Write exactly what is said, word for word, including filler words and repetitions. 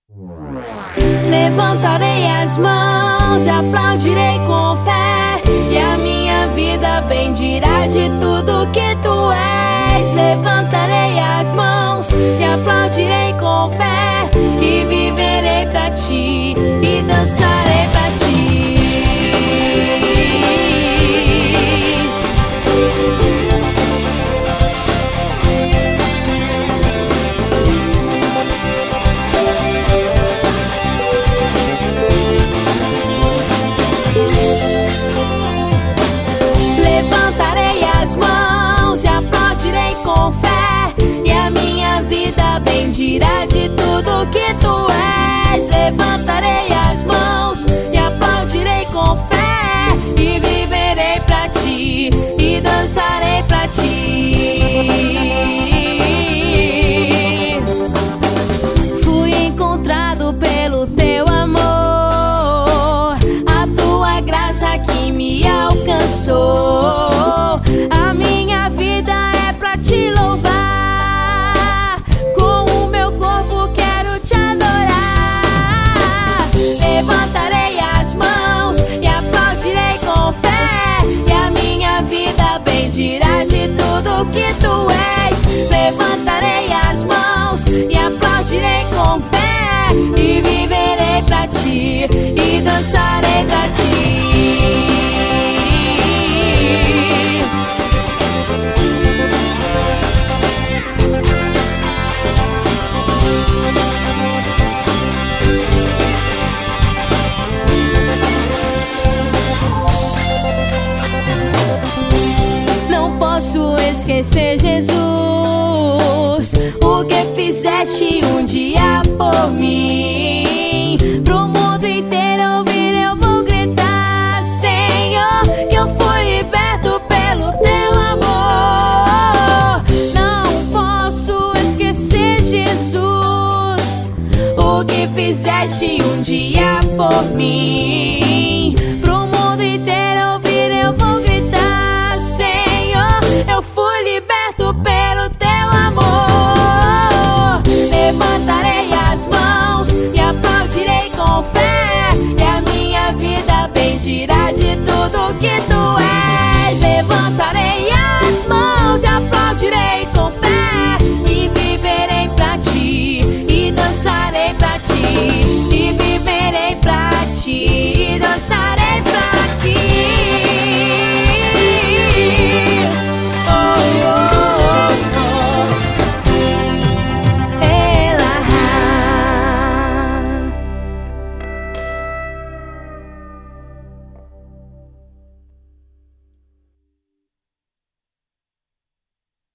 Levantarei as mãos e aplaudirei com fé, e a minha vida bendirá de tudo que tu és. Levantarei as mãos e aplaudirei com fé, e viverei pra ti e dançarei pra ti. Levantarei as mãos e aplaudirei com fé, e a minha vida bendirá de tudo que tu és. Levantarei as mãos e aplaudirei com fé, e viverei pra ti e dançarei pra ti. Fui encontrado pelo teu amor, a tua graça que me alcançou. A minha vida é pra te louvar, com o meu corpo quero te adorar. Levantarei as mãos e aplaudirei com fé, e a minha vida bendirá de tudo que tu és. Levantarei as mãos e aplaudirei com fé, e viverei pra ti e dançarei pra ti. Esquecer, Jesus, o que fizeste um dia por mim. Pro mundo inteiro ouvir eu vou gritar, Senhor, que eu fui liberto pelo teu amor. Não posso esquecer, Jesus, o que fizeste um dia por mim. Pro mundo inteiro ouvir eu vou gritar, Senhor, eu fui liberto pelo teu amor. Levantarei